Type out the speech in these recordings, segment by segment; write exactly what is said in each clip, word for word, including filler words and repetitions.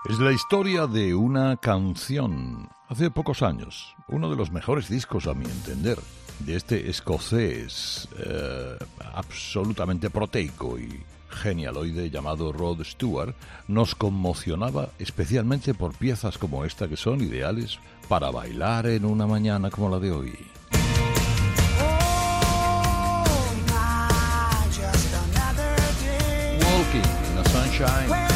Es la historia de una canción. Hace pocos años, uno de los mejores discos, a mi entender, de este escocés eh, absolutamente proteico y genialoide llamado Rod Stewart, nos conmocionaba especialmente por piezas como esta que son ideales para bailar en una mañana como la de hoy. Walking in the sunshine.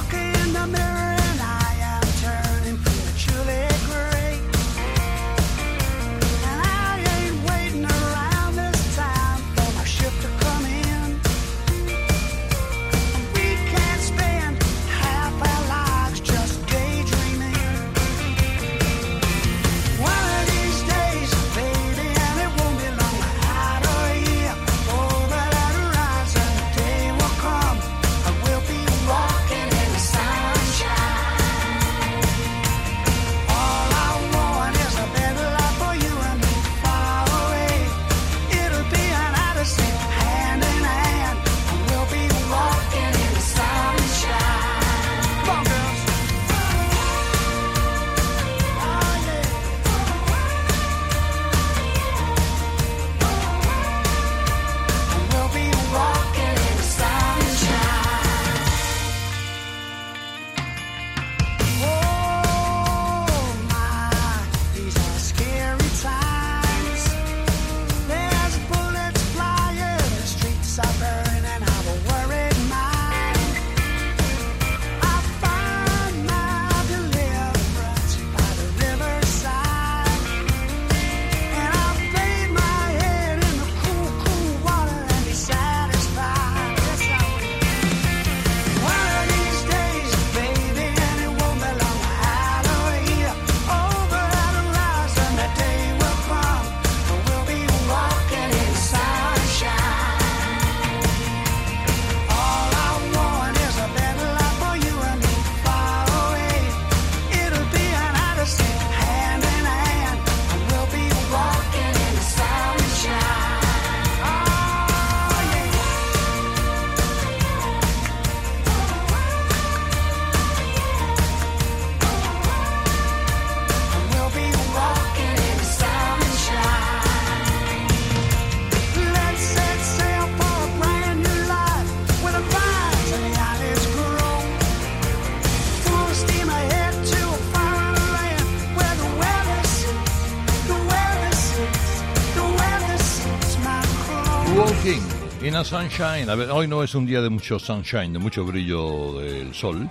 Walking in a sunshine. A ver, hoy no es un día de mucho sunshine, de mucho brillo del sol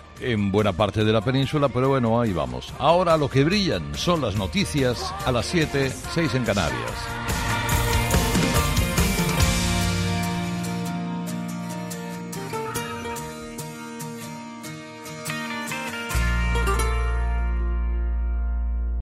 en buena parte de la península, pero bueno, ahí vamos. Ahora lo que brillan son las noticias a las siete, seis en Canarias.